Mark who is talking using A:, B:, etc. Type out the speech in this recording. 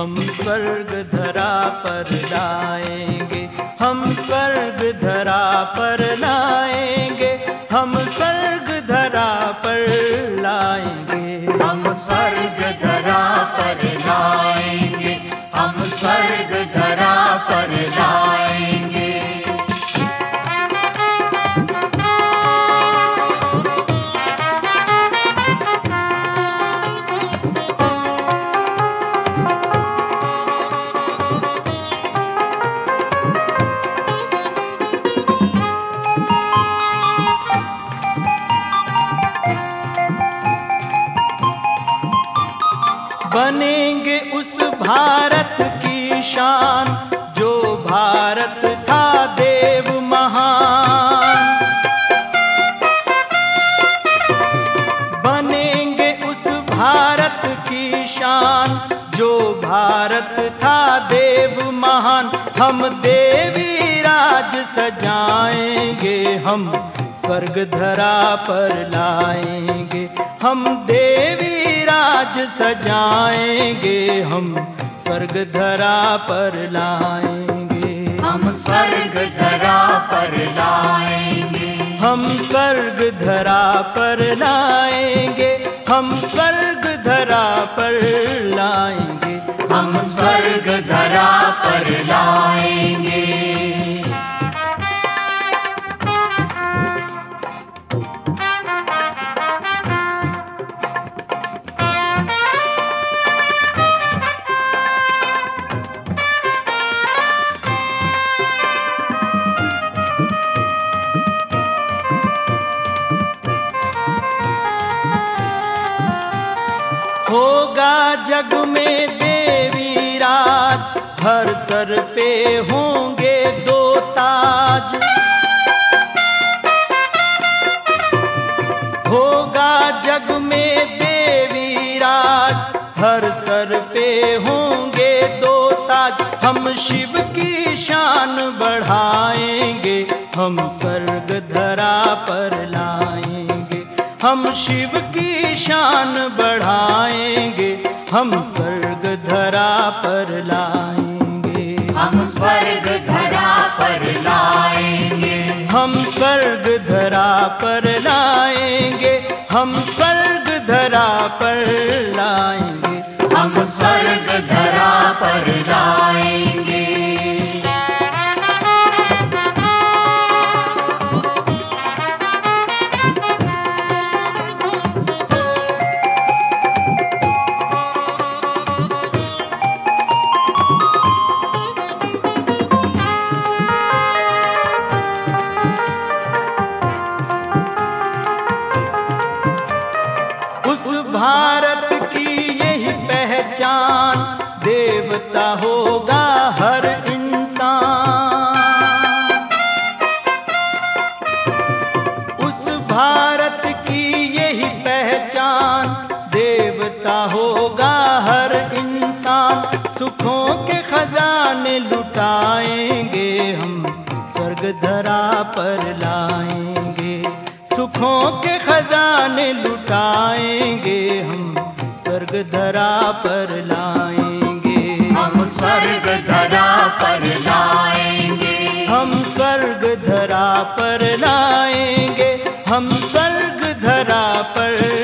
A: हम स्वर्ग धरा पर लाएंगे, हम स्वर्ग धरा पर लाएंगे, हम स्वर्ग धरा पर लाएंगे,
B: हम स्वर्ग धरा पर लाएंगे, हम स्वर्ग धरा पर लाएंगे।
A: बनेंगे उस भारत की शान जो भारत था देव महान, बनेंगे उस भारत की शान जो भारत था देव महान। हम देवी राज सजाएंगे, हम स्वर्ग धरा पर लाएंगे, हम देवी राज सजाएंगे, हम स्वर्ग धरा पर लाएंगे,
B: हम स्वर्ग धरा पर लाएंगे,
A: हम स्वर्ग धरा पर लाएंगे, हम स्वर्ग धरा पर लाएंगे,
B: हम स्वर्ग धरा पर लाएंगे।
A: होगा जग में देवी राज, हर सर पे होंगे दो ताज, होगा जग में देवी राज, हर सर पे होंगे दो ताज। हम शिव की शान बढ़ाएंगे, हम स्वर्ग धरा पर लाएंगे, हम शिव की शान बढ़ाएंगे, हम स्वर्ग धरा पर लाएंगे,
B: हम स्वर्ग धरा पर लाएंगे,
A: हम स्वर्ग धरा पर लाएंगे, हम स्वर्ग धरा पर लाएंगे,
B: हम स्वर्ग धरा पर लाएंगे।
A: भारत की यही पहचान, देवता होगा हर इंसान, उस भारत की यही पहचान, देवता होगा हर इंसान। सुखों के खजाने लुटाएंगे, हम स्वर्ग धरा पर लाएंगे, सुखों के खजाने लुटाएंगे, हम स्वर्ग धरा पर लाएंगे,
B: हम स्वर्ग धरा पर लाएंगे,
A: हम स्वर्ग धरा पर लाएंगे, हम स्वर्ग धरा पर